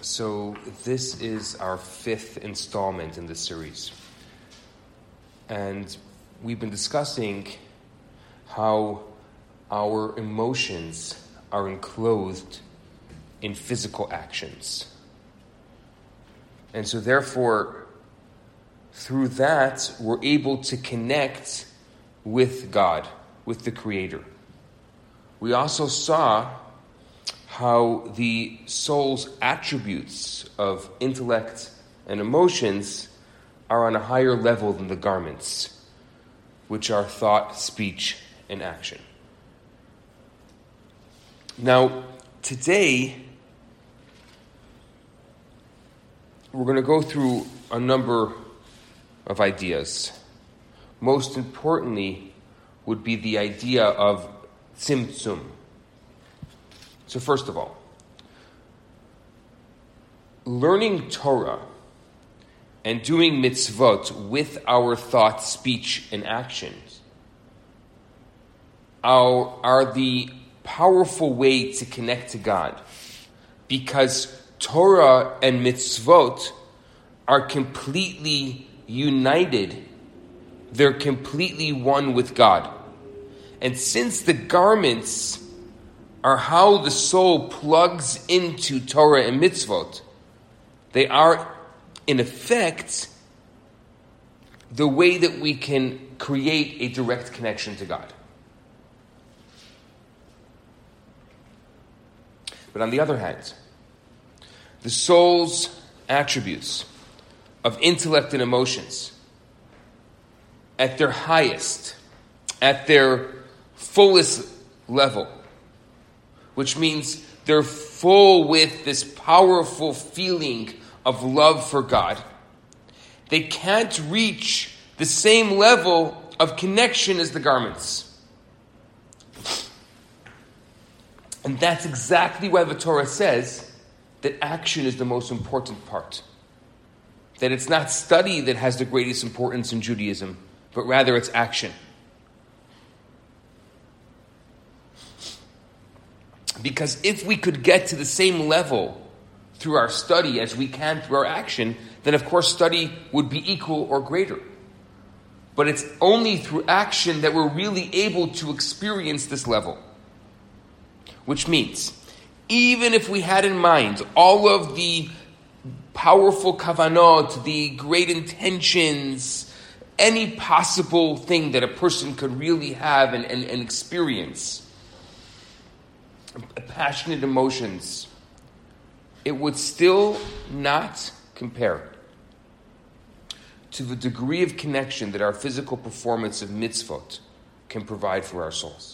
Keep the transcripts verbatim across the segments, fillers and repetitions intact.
So this is our fifth installment in this series. And we've been discussing how our emotions are enclosed in physical actions. And so therefore, through that, we're able to connect with God, with the Creator. We also saw how the soul's attributes of intellect and emotions are on a higher level than the garments, which are thought, speech, and action. Now, today, we're going to go through a number of ideas. Most importantly would be the idea of tzimtzum. So first of all, learning Torah and doing mitzvot with our thought, speech, and actions are, are the powerful way to connect to God, because Torah and mitzvot are completely united. They're completely one with God. And since the garments are how the soul plugs into Torah and mitzvot, they are, in effect, the way that we can create a direct connection to God. But on the other hand, the soul's attributes of intellect and emotions, at their highest, at their fullest level, which means they're full with this powerful feeling of love for God, they can't reach the same level of connection as the garments. And that's exactly why the Torah says that action is the most important part. That it's not study that has the greatest importance in Judaism, but rather it's action. Because if we could get to the same level through our study as we can through our action, then of course study would be equal or greater. But it's only through action that we're really able to experience this level. Which means, even if we had in mind all of the powerful kavanot, the great intentions, any possible thing that a person could really have and, and, and experience, passionate emotions, it would still not compare to the degree of connection that our physical performance of mitzvot can provide for our souls.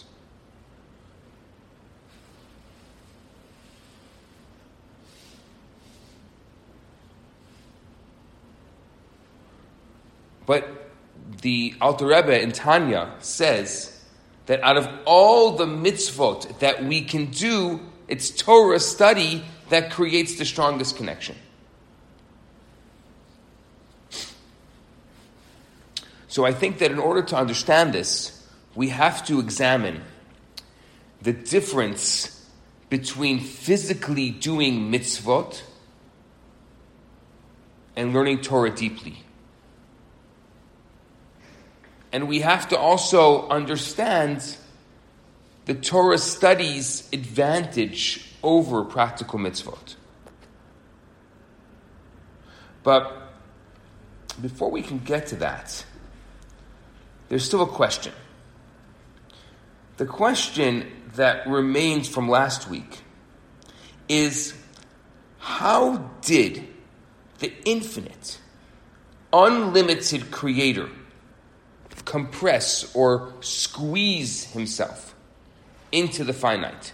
But the Alter Rebbe in Tanya says that out of all the mitzvot that we can do, it's Torah study that creates the strongest connection. So I think that in order to understand this, we have to examine the difference between physically doing mitzvot and learning Torah deeply. And we have to also understand the Torah study's advantage over practical mitzvot. But before we can get to that, there's still a question. The question that remains from last week is, how did the infinite, unlimited Creator compress or squeeze himself into the finite,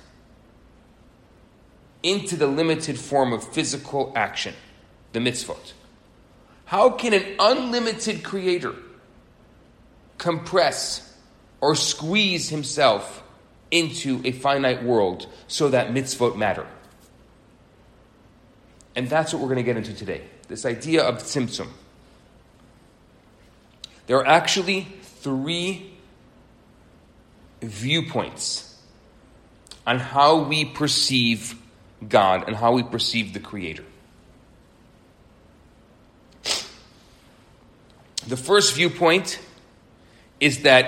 into the limited form of physical action, the mitzvot? How can an unlimited Creator compress or squeeze himself into a finite world so that mitzvot matter? And that's what we're going to get into today, this idea of tzimtzum. There are actually three viewpoints on how we perceive God and how we perceive the Creator. The first viewpoint is that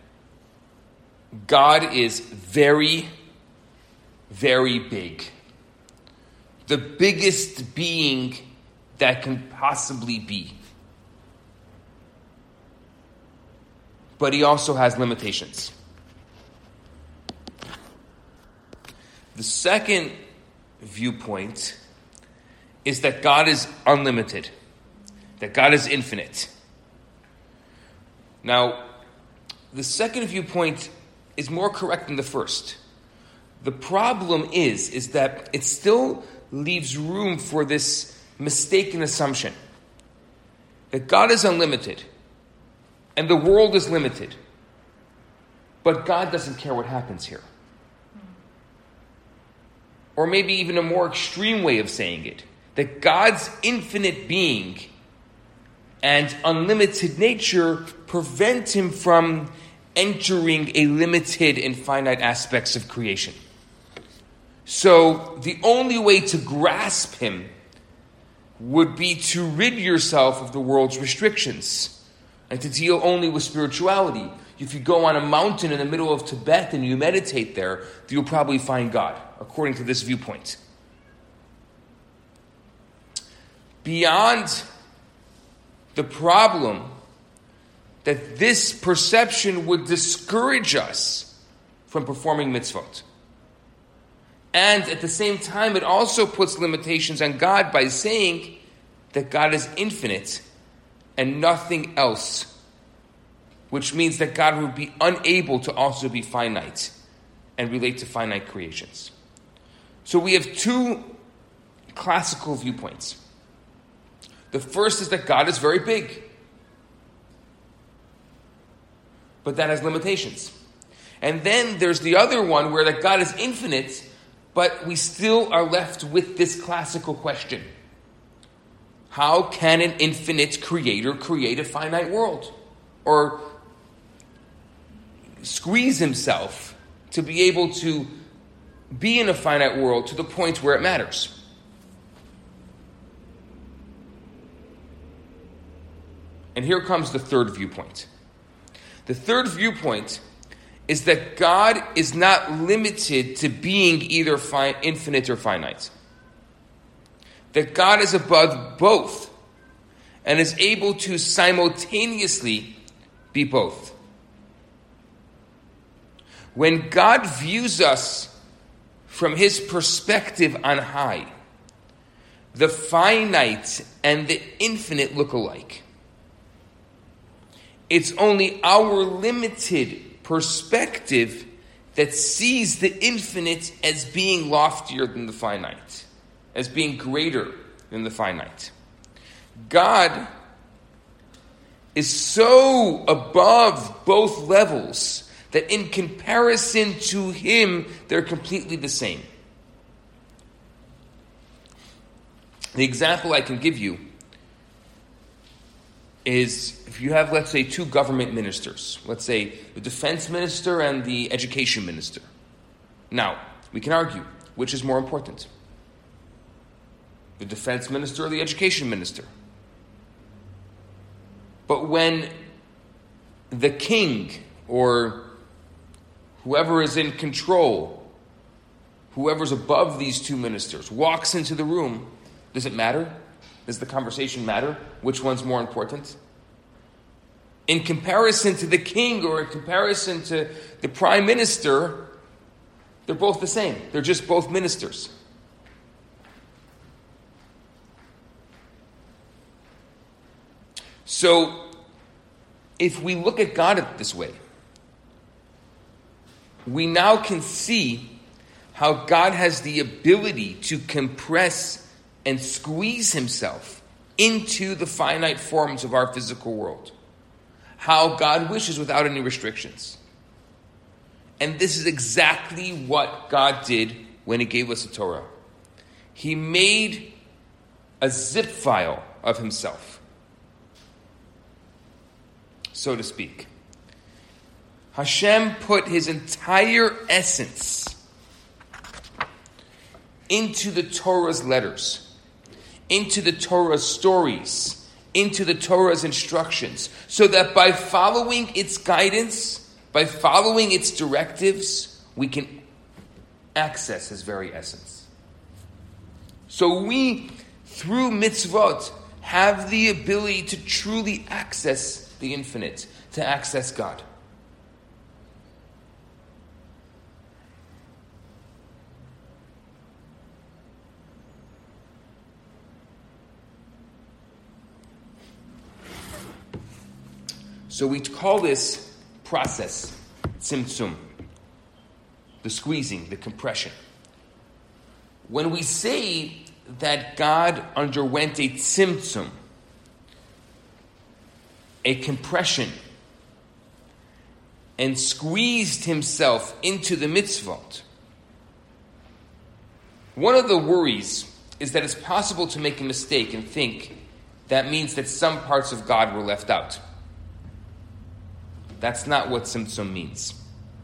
God is very, very big. The biggest being that can possibly be. But he also has limitations. The second viewpoint is that God is unlimited, that God is infinite. Now, the second viewpoint is more correct than the first. The problem is, is that it still leaves room for this mistaken assumption that God is unlimited and the world is limited, but God doesn't care what happens here. Or maybe even a more extreme way of saying it, that God's infinite being and unlimited nature prevent him from entering a limited and finite aspects of creation. So the only way to grasp him would be to rid yourself of the world's restrictions and to deal only with spirituality. If you go on a mountain in the middle of Tibet and you meditate there, you'll probably find God, according to this viewpoint. Beyond the problem that this perception would discourage us from performing mitzvot. And at the same time, it also puts limitations on God by saying that God is infinite and nothing else, which means that God would be unable to also be finite and relate to finite creations. So we have two classical viewpoints. The first is that God is very big, but that has limitations. And then there's the other one where that God is infinite, but we still are left with this classical question. How can an infinite creator create a finite world? Or squeeze himself to be able to be in a finite world to the point where it matters? And here comes the third viewpoint. The third viewpoint is that God is not limited to being either fi- infinite or finite. That God is above both and is able to simultaneously be both. When God views us from his perspective on high, the finite and the infinite look alike. It's only our limited perspective that sees the infinite as being loftier than the finite, as being greater than the finite. God is so above both levels that in comparison to him, they're completely the same. The example I can give you is if you have, let's say, two government ministers. Let's say the defense minister and the education minister. Now, we can argue, which is more important? The defense minister or the education minister? But when the king or whoever is in control, whoever's above these two ministers, walks into the room, does it matter? Does the conversation matter? Which one's more important? In comparison to the king or in comparison to the prime minister, they're both the same. They're just both ministers. So, if we look at God this way, we now can see how God has the ability to compress and squeeze himself into the finite forms of our physical world. How God wishes without any restrictions. And this is exactly what God did when he gave us the Torah. He made a zip file of himself, so to speak. Hashem put his entire essence into the Torah's letters, into the Torah's stories, into the Torah's instructions, so that by following its guidance, by following its directives, we can access his very essence. So we, through mitzvot, have the ability to truly access the infinite, to access God. So we call this process tzimtzum, the squeezing, the compression. When we say that God underwent a tzimtzum, a compression, and squeezed himself into the mitzvot, one of the worries is that it's possible to make a mistake and think that means that some parts of God were left out. That's not what tzimtzum means.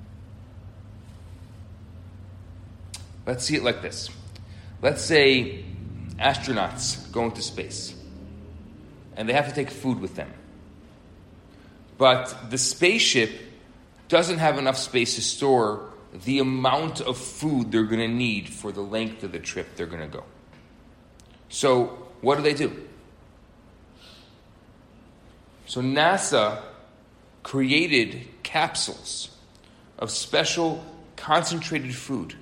Let's see it like this. Let's say astronauts go into space, and they have to take food with them. But the spaceship doesn't have enough space to store the amount of food they're going to need for the length of the trip they're going to go. So what do they do? So NASA created capsules of special concentrated food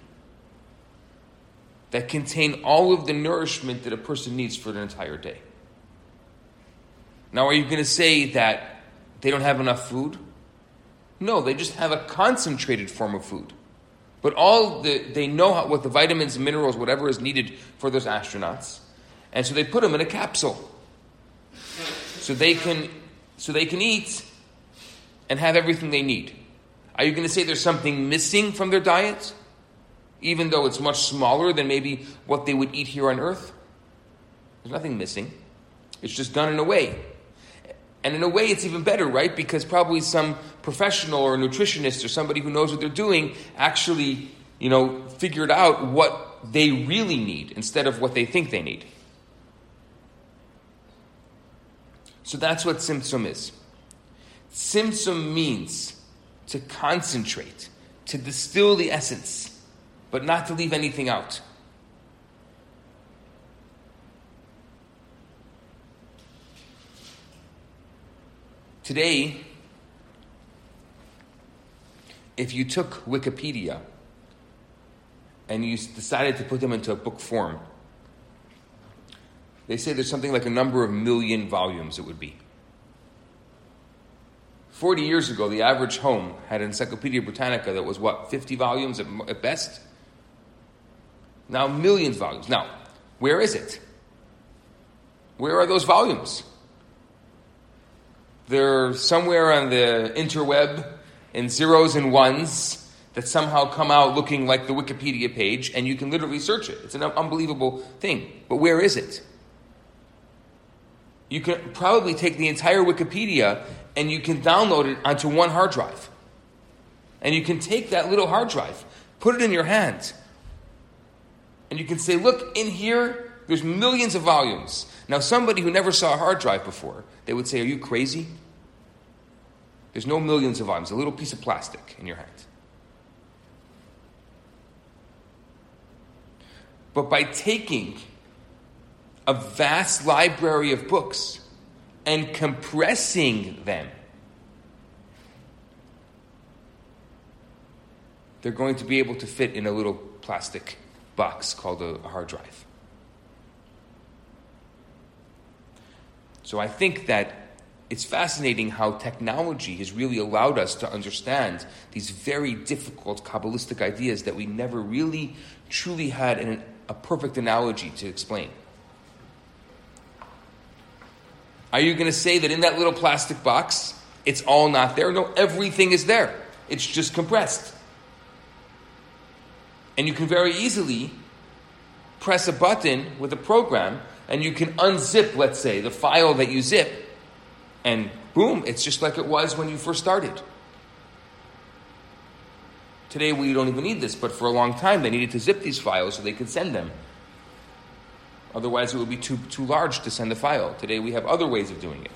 that contain all of the nourishment that a person needs for an entire day. Now, are you going to say that they don't have enough food? No, they just have a concentrated form of food. But all the, they know how, what the vitamins, minerals, whatever is needed for those astronauts. And so they put them in a capsule. So they can, so they can eat and have everything they need. Are you going to say there's something missing from their diet, even though it's much smaller than maybe what they would eat here on Earth? There's nothing missing. It's just done in a way. And in a way, it's even better, right? Because probably some professional or nutritionist or somebody who knows what they're doing actually, you know, figured out what they really need instead of what they think they need. So that's what tzimtzum is. Tzimtzum means to concentrate, to distill the essence, but not to leave anything out. Today, if you took Wikipedia and you decided to put them into a book form, they say there's something like a number of million volumes it would be. Forty years ago, the average home had an Encyclopedia Britannica that was, what, fifty volumes at, at best? Now, millions of volumes. Now, where is it? Where are those volumes? They're somewhere on the interweb in zeros and ones that somehow come out looking like the Wikipedia page, and you can literally search it. It's an unbelievable thing. But where is it? You can probably take the entire Wikipedia and you can download it onto one hard drive. And you can take that little hard drive, put it in your hand, and you can say, look, in here, there's millions of volumes. Now, somebody who never saw a hard drive before, they would say, are you crazy? There's no millions of volumes, a little piece of plastic in your hand. But by taking a vast library of books and compressing them, they're going to be able to fit in a little plastic box called a, a hard drive. So I think that it's fascinating how technology has really allowed us to understand these very difficult Kabbalistic ideas that we never really truly had an, a perfect analogy to explain. Are you going to say that in that little plastic box, it's all not there? No, everything is there. It's just compressed. And you can very easily press a button with a program, and you can unzip, let's say, the file that you zip, and boom, it's just like it was when you first started. Today we don't even need this, but for a long time they needed to zip these files so they could send them Otherwise, it would be too, too large to send the file. Today, we have other ways of doing it.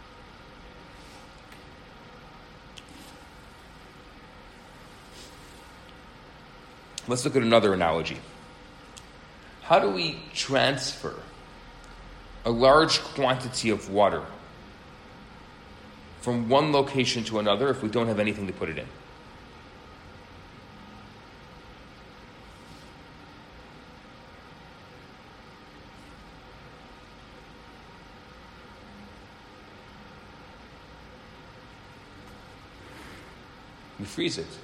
Let's look at another analogy. How do we transfer a large quantity of water from one location to another if we don't have anything to put it in? We freeze it.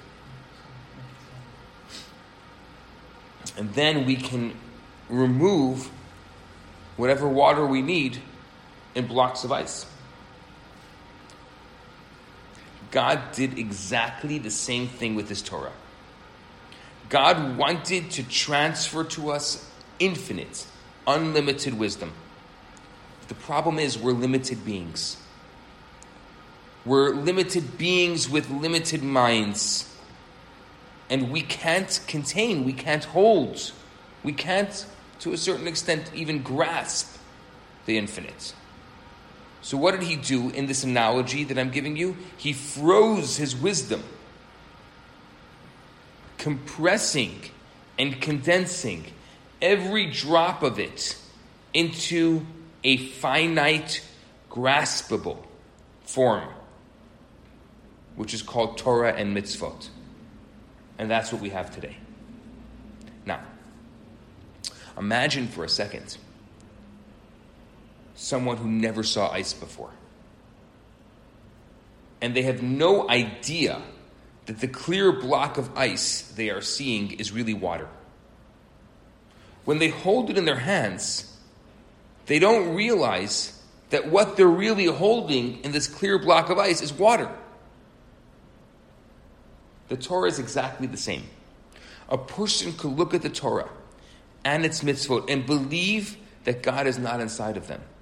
And then we can remove whatever water we need in blocks of ice. God did exactly the same thing with his Torah. God wanted to transfer to us infinite, unlimited wisdom. The problem is we're limited beings. We're limited beings with limited minds. And we can't contain, we can't hold, we can't, to a certain extent, even grasp the infinite. So what did he do in this analogy that I'm giving you? He froze his wisdom, compressing and condensing every drop of it into a finite, graspable form, which is called Torah and mitzvot. And that's what we have today. Now, imagine for a second someone who never saw ice before. And they have no idea that the clear block of ice they are seeing is really water. When they hold it in their hands, they don't realize that what they're really holding in this clear block of ice is water. The Torah is exactly the same. A person could look at the Torah and its mitzvot and believe that God is not inside of them,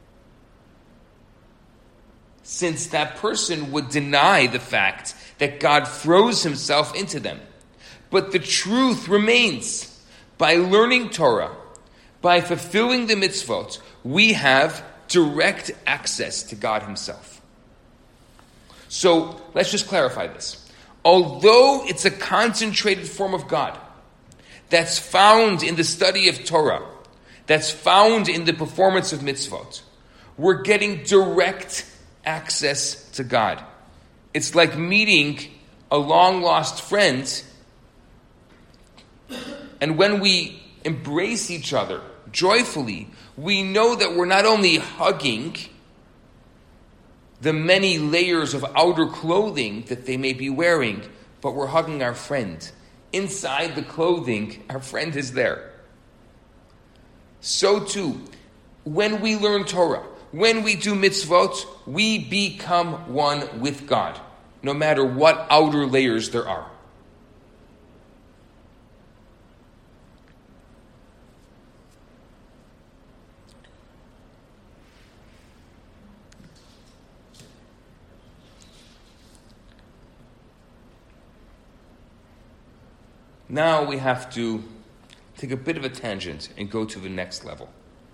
since that person would deny the fact that God froze himself into them. But the truth remains. By learning Torah, by fulfilling the mitzvot, we have direct access to God himself. So let's just clarify this. Although it's a concentrated form of God that's found in the study of Torah, that's found in the performance of mitzvot, we're getting direct access to God. It's like meeting a long-lost friend, and when we embrace each other joyfully, we know that we're not only hugging the many layers of outer clothing that they may be wearing, but we're hugging our friend. Inside the clothing, our friend is there. So too, when we learn Torah, when we do mitzvot, we become one with God, no matter what outer layers there are. Now we have to take a bit of a tangent and go to the next level.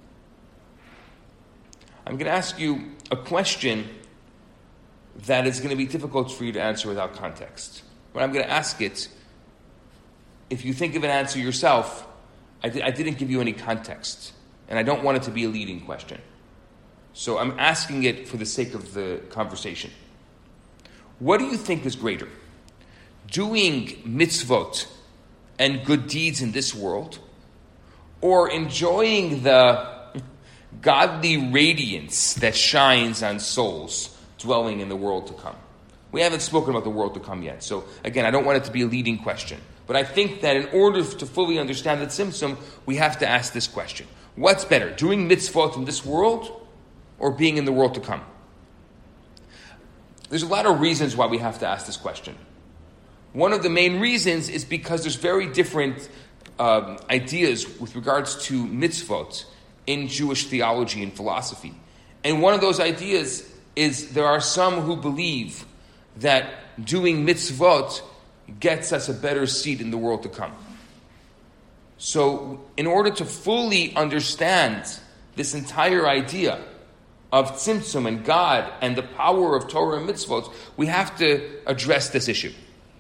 I'm going to ask you a question that is going to be difficult for you to answer without context. When I'm going to ask it, if you think of an answer yourself, I, di- I didn't give you any context, and I don't want it to be a leading question. So I'm asking it for the sake of the conversation. What do you think is greater? Doing mitzvot and good deeds in this world, or enjoying the godly radiance that shines on souls dwelling in the world to come? We haven't spoken about the world to come yet. So again, I don't want it to be a leading question. But I think that in order to fully understand the Tzimtzum, we have to ask this question. What's better, doing mitzvot in this world or being in the world to come? There's a lot of reasons why we have to ask this question. One of the main reasons is because there's very different um, ideas with regards to mitzvot in Jewish theology and philosophy. And one of those ideas is there are some who believe that doing mitzvot gets us a better seat in the world to come. So in order to fully understand this entire idea of Tzimtzum and God and the power of Torah and mitzvot, we have to address this issue.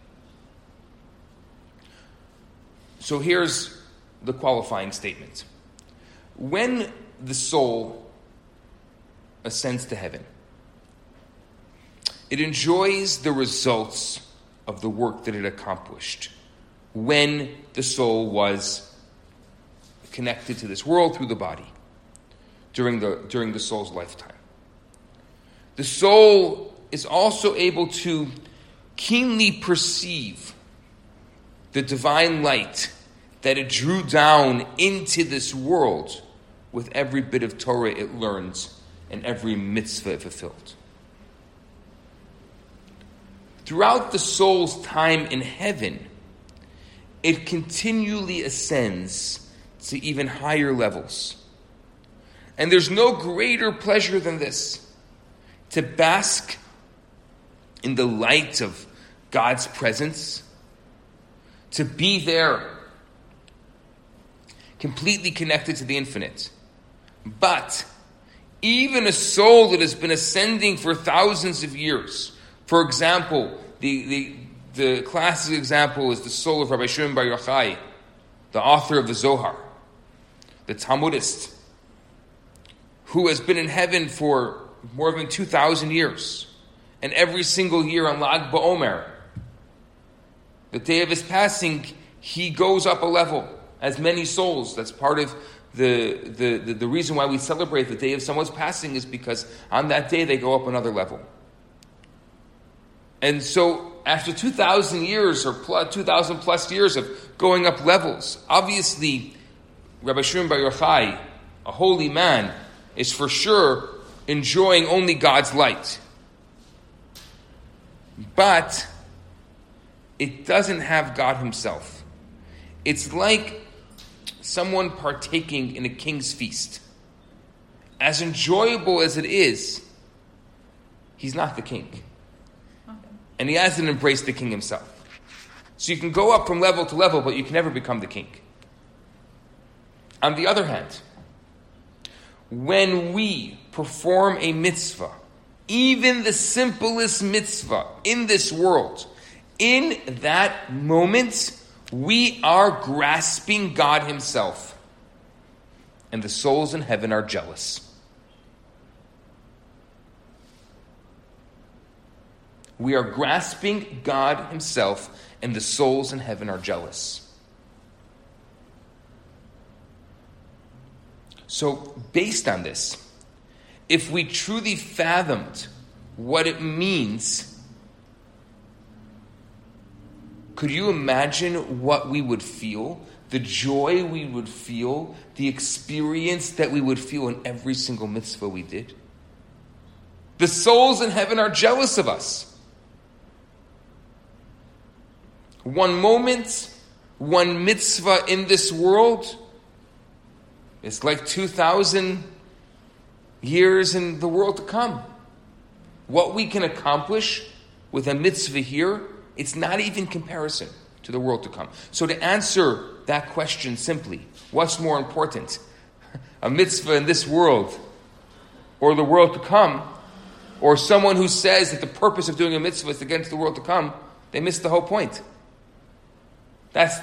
So here's the qualifying statement. When the soul ascends to heaven, it enjoys the results of the work that it accomplished when the soul was connected to this world through the body during the during the soul's lifetime. The soul is also able to keenly perceive the divine light that it drew down into this world with every bit of Torah it learns and every mitzvah it fulfilled. Throughout the soul's time in heaven, it continually ascends to even higher levels. And there's no greater pleasure than this, to bask in the light of God's presence, to be there, completely connected to the infinite. But even a soul that has been ascending for thousands of years, for example, the, the, the classic example is the soul of Rabbi Shimon Bar Yochai, the author of the Zohar, the Talmudist, who has been in heaven for more than two thousand years. And every single year on Lag BaOmer, the day of his passing, he goes up a level, as many souls. That's part of the, the, the, the reason why we celebrate the day of someone's passing, is because on that day they go up another level. And so after two thousand years, or plus, two thousand plus years of going up levels, obviously Rabbi Shimon Bar Yochai, a holy man, is for sure enjoying only God's light. But it doesn't have God himself. It's like someone partaking in a king's feast. As enjoyable as it is, he's not the king. And he hasn't embraced the king himself. So you can go up from level to level, but you can never become the king. On the other hand, when we perform a mitzvah, even the simplest mitzvah in this world, in that moment, we are grasping God himself. And the souls in heaven are jealous. We are grasping God himself, and the souls in heaven are jealous. So, based on this, if we truly fathomed what it means, could you imagine what we would feel? The joy we would feel, the experience that we would feel in every single mitzvah we did? The souls in heaven are jealous of us. One moment, one mitzvah in this world, it's like two thousand years in the world to come. What we can accomplish with a mitzvah here, it's not even comparison to the world to come. So to answer that question simply, what's more important? A mitzvah in this world or the world to come? Or someone who says that the purpose of doing a mitzvah is to get into the world to come, they miss the whole point. That's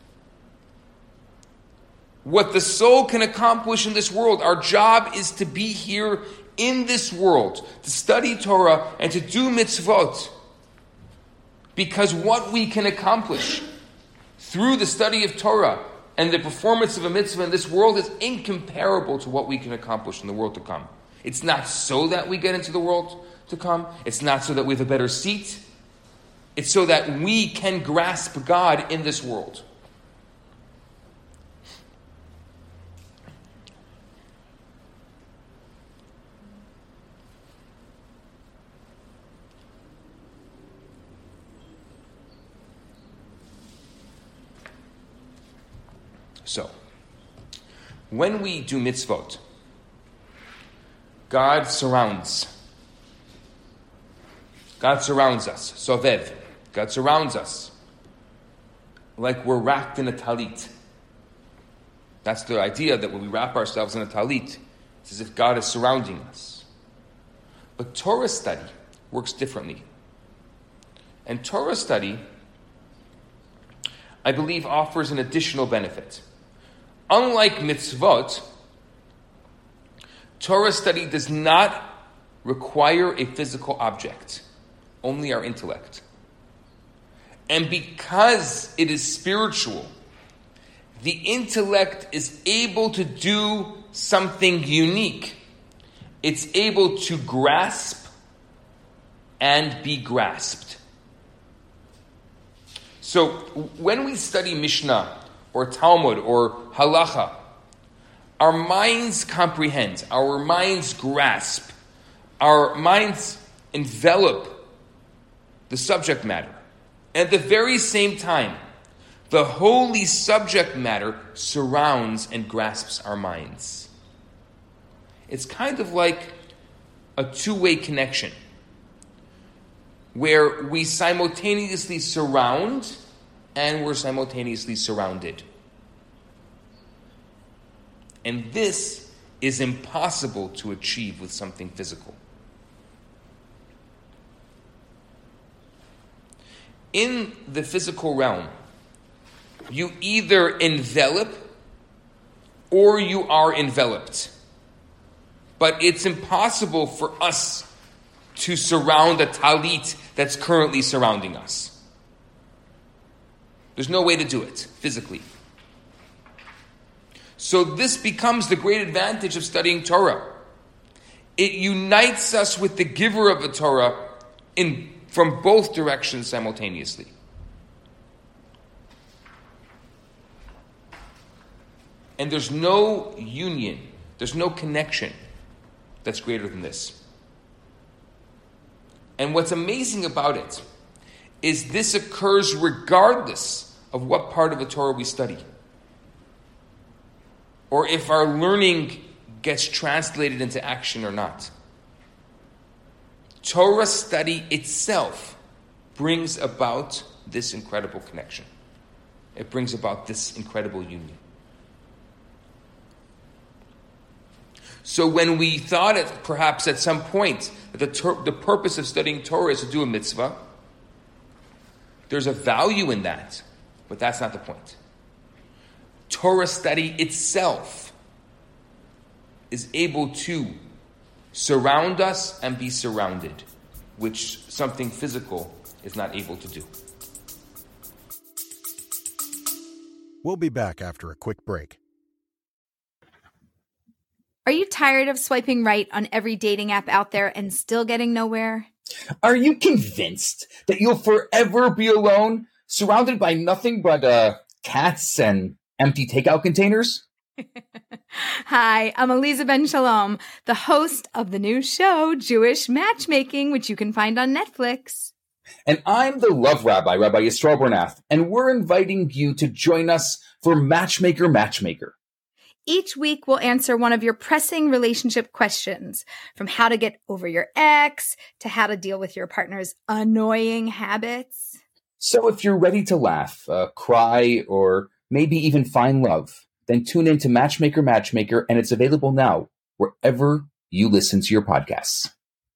what the soul can accomplish in this world. Our job is to be here in this world, to study Torah and to do mitzvot. Because what we can accomplish through the study of Torah and the performance of a mitzvah in this world is incomparable to what we can accomplish in the world to come. It's not so that we get into the world to come. It's not so that we have a better seat. It's so that we can grasp God in this world. So, when we do mitzvot, God surrounds. God surrounds us. Sovev. God surrounds us like we're wrapped in a talit. That's the idea, that when we wrap ourselves in a talit, it's as if God is surrounding us. But Torah study works differently. And Torah study, I believe, offers an additional benefit. Unlike mitzvot, Torah study does not require a physical object, only our intellect. And because it is spiritual, the intellect is able to do something unique. It's able to grasp and be grasped. So when we study Mishnah or Talmud or Halacha, our minds comprehend, our minds grasp, our minds envelop the subject matter. At the very same time, the holy subject matter surrounds and grasps our minds. It's kind of like a two-way connection where we simultaneously surround and we're simultaneously surrounded. And this is impossible to achieve with something physical. In the physical realm, you either envelop or you are enveloped. But it's impossible for us to surround a talit that's currently surrounding us. There's no way to do it physically. So this becomes the great advantage of studying Torah. It unites us with the giver of the Torah in from both directions simultaneously. And there's no union, there's no connection that's greater than this. And what's amazing about it is this occurs regardless of what part of the Torah we study, or if our learning gets translated into action or not. Torah study itself brings about this incredible connection. It brings about this incredible union. So when we thought it, perhaps at some point, that the, ter- the purpose of studying Torah is to do a mitzvah, there's a value in that, but that's not the point. Torah study itself is able to surround us and be surrounded, which something physical is not able to do. We'll be back after a quick break. Are you tired of swiping right on every dating app out there and still getting nowhere? Are you convinced that you'll forever be alone, surrounded by nothing but uh, cats and empty takeout containers? Hi, I'm Eliza Ben Shalom, the host of the new show, Jewish Matchmaking, which you can find on Netflix. And I'm the Love Rabbi, Rabbi Yisrael Bernath, and we're inviting you to join us for Matchmaker Matchmaker. Each week, we'll answer one of your pressing relationship questions, from how to get over your ex to how to deal with your partner's annoying habits. So if you're ready to laugh, uh, cry, or maybe even find love, then tune in to Matchmaker Matchmaker, and it's available now wherever you listen to your podcasts.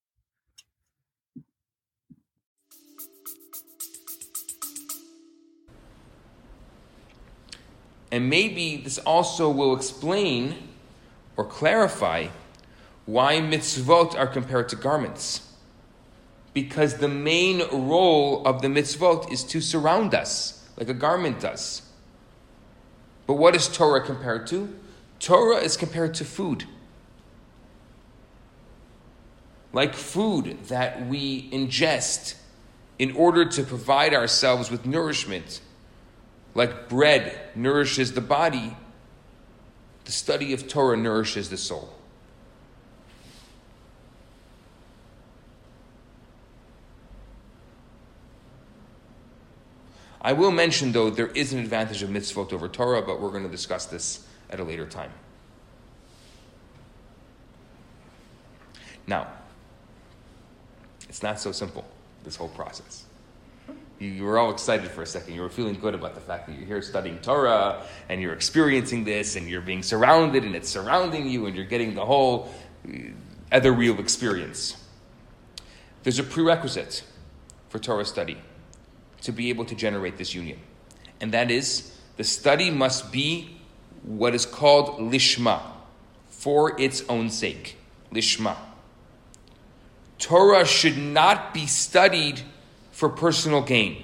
And maybe this also will explain or clarify why mitzvot are compared to garments. Because the main role of the mitzvot is to surround us, like a garment does. But what is Torah compared to? Torah is compared to food. Like food that we ingest in order to provide ourselves with nourishment. Like bread nourishes the body, the study of Torah nourishes the soul. I will mention, though, there is an advantage of mitzvot over Torah, but we're going to discuss this at a later time. Now, it's not so simple, this whole process. You, you were all excited for a second. You were feeling good about the fact that you're here studying Torah and you're experiencing this and you're being surrounded and it's surrounding you and you're getting the whole other real experience. There's a prerequisite for Torah study to be able to generate this union. And that is, the study must be what is called lishma, for its own sake. Lishma. Torah should not be studied for personal gain.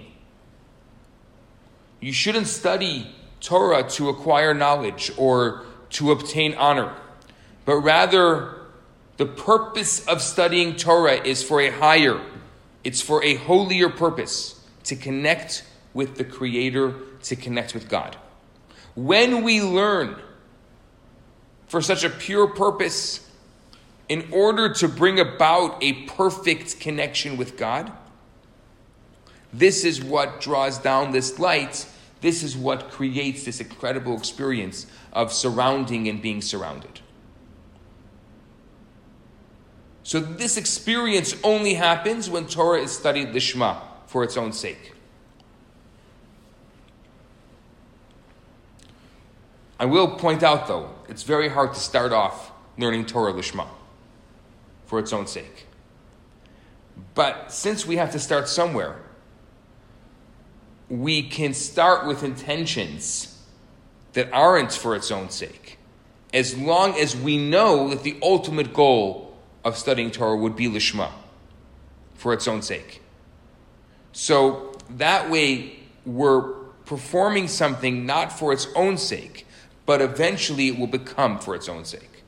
You shouldn't study Torah to acquire knowledge or to obtain honor, but rather the purpose of studying Torah is for a higher, it's for a holier purpose, to connect with the Creator, to connect with God. When we learn for such a pure purpose, in order to bring about a perfect connection with God, this is what draws down this light. This is what creates this incredible experience of surrounding and being surrounded. So this experience only happens when Torah is studied lishma, for its own sake. I will point out, though, it's very hard to start off learning Torah lishma, for its own sake. But since we have to start somewhere, we can start with intentions that aren't for its own sake, as long as we know that the ultimate goal of studying Torah would be lishma, for its own sake. So that way we're performing something not for its own sake, but eventually it will become for its own sake.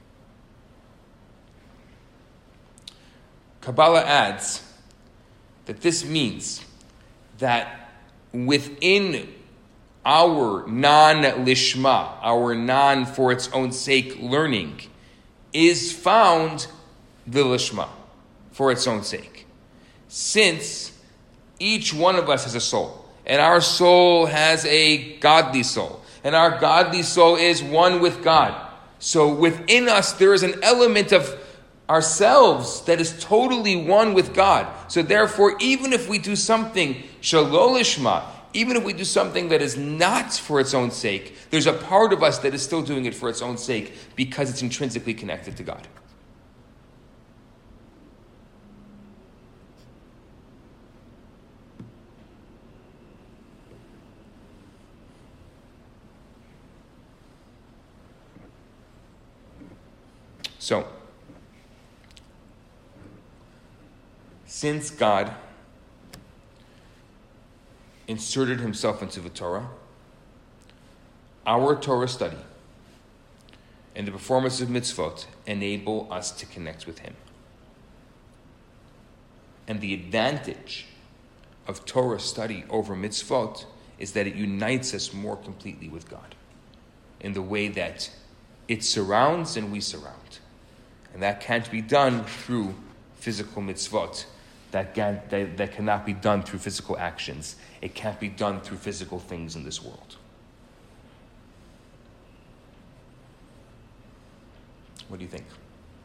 Kabbalah adds that this means that within our non-lishma, our non-for-its-own-sake learning, is found the lishma, for its own sake. Since each one of us has a soul, and our soul has a godly soul, and our godly soul is one with God. So within us there is an element of ourselves that is totally one with God. So therefore, even if we do something shalol lishma, even if we do something that is not for its own sake, there's a part of us that is still doing it for its own sake because it's intrinsically connected to God. So, since God inserted himself into the Torah, our Torah study and the performance of mitzvot enable us to connect with him. And the advantage of Torah study over mitzvot is that it unites us more completely with God in the way that it surrounds and we surround. And that can't be done through physical mitzvot. That, can, that, that cannot be done through physical actions. It can't be done through physical things in this world. What do you think?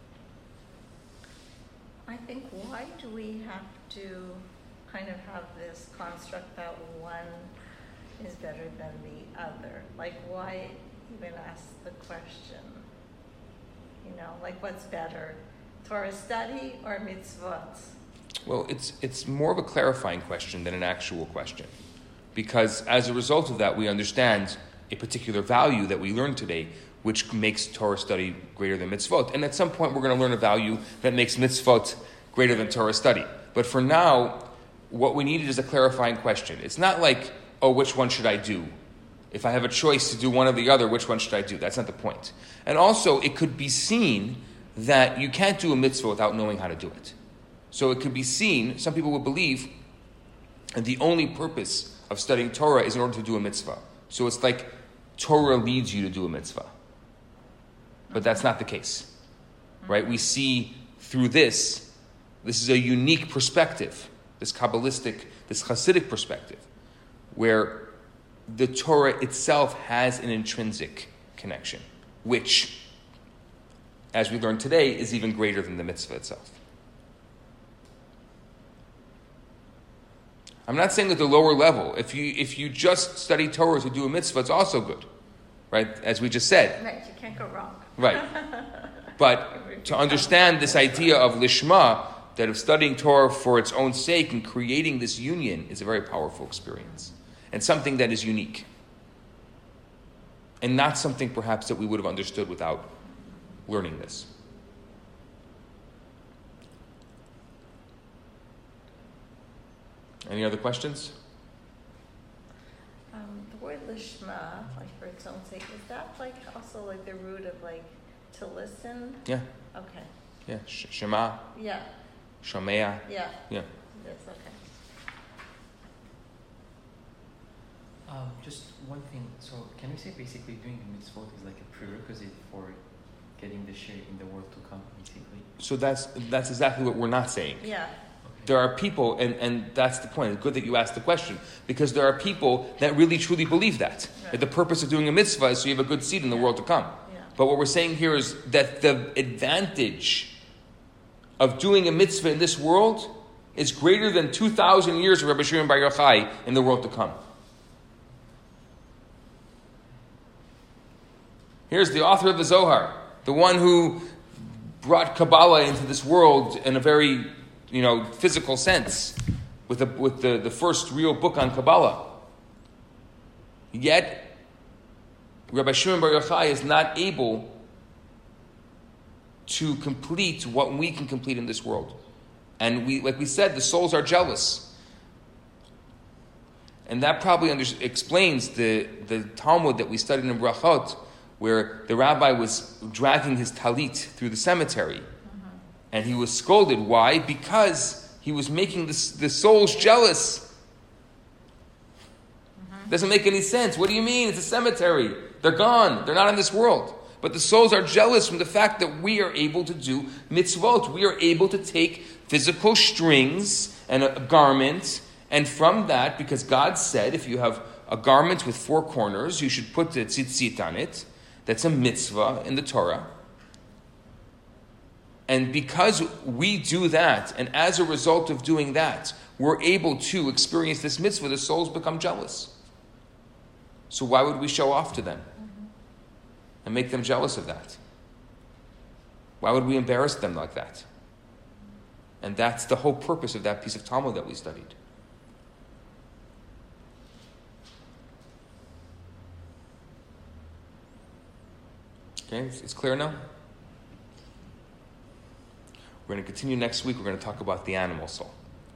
I think, why do we have to kind of have this construct that one is better than the other? Like, why even ask the question? You know, like, what's better, Torah study or mitzvot? Well, it's it's more of a clarifying question than an actual question. Because as a result of that, we understand a particular value that we learned today, which makes Torah study greater than mitzvot. And at some point, we're going to learn a value that makes mitzvot greater than Torah study. But for now, what we needed is a clarifying question. It's not like, oh, which one should I do? If I have a choice to do one or the other, which one should I do? That's not the point. And also, it could be seen that you can't do a mitzvah without knowing how to do it. So it could be seen, some people will believe, that the only purpose of studying Torah is in order to do a mitzvah. So it's like Torah leads you to do a mitzvah. But that's not the case. Right? We see through this, this is a unique perspective, this Kabbalistic, this Hasidic perspective, where the Torah itself has an intrinsic connection, which, as we learned today, is even greater than the mitzvah itself. I'm not saying at the lower level. If you if you just study Torah to do a mitzvah, it's also good, right? As we just said. Right, you can't go wrong. Right. But to understand this idea of lishma, that of studying Torah for its own sake and creating this union, is a very powerful experience. And something that is unique. And not something perhaps that we would have understood without learning this. Any other questions? Um, the word lishma, like for its own sake, is that like also like the root of like to listen? Yeah. Okay. Yeah. Sh- Shema. Yeah. Shamea. Yeah. Yeah. Yes, okay. Um, just one thing. So can we say basically doing the mitzvot is like a prerequisite for getting the share in the world to come, basically? So that's that's exactly what we're not saying. Yeah. There are people, and, and that's the point. It's good that you asked the question, because there are people that really truly believe that. Right. That the purpose of doing a mitzvah is so you have a good seed in the world to come. Yeah. But what we're saying here is that the advantage of doing a mitzvah in this world is greater than two thousand years of Rabbi Shimon Bar Yochai in the world to come. Here's the author of the Zohar, the one who brought Kabbalah into this world in a very, you know, physical sense, with, a, with the, the first real book on Kabbalah. Yet, Rabbi Shimon Bar Yochai is not able to complete what we can complete in this world. And we, like we said, the souls are jealous. And that probably under, explains the, the Talmud that we studied in Brachot, where the rabbi was dragging his talit through the cemetery. Mm-hmm. And he was scolded. Why? Because he was making the, the souls jealous. Mm-hmm. Doesn't make any sense. What do you mean? It's a cemetery. They're gone. They're not in this world. But the souls are jealous from the fact that we are able to do mitzvot. We are able to take physical strings and a garment, and from that, because God said, if you have a garment with four corners, you should put the tzitzit on it. That's a mitzvah in the Torah. And because we do that, and as a result of doing that, we're able to experience this mitzvah, the souls become jealous. So why would we show off to them? Mm-hmm. And make them jealous of that? Why would we embarrass them like that? And that's the whole purpose of that piece of Talmud that we studied. Okay, it's clear now? We're going to continue next week. We're going to talk about the animal soul.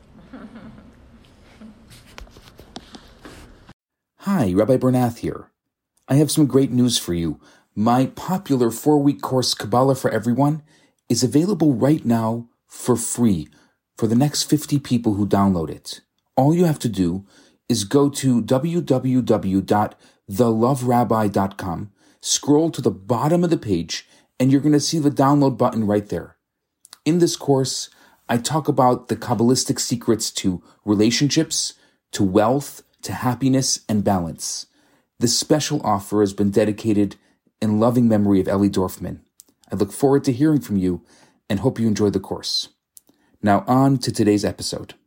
Hi, Rabbi Bernath here. I have some great news for you. My popular four-week course, Kabbalah for Everyone, is available right now for free for the next fifty people who download it. All you have to do is go to w w w dot the love rabbi dot com, scroll to the bottom of the page, and you're going to see the download button right there. In this course, I talk about the Kabbalistic secrets to relationships, to wealth, to happiness, and balance. This special offer has been dedicated in loving memory of Ellie Dorfman. I look forward to hearing from you and hope you enjoy the course. Now on to today's episode.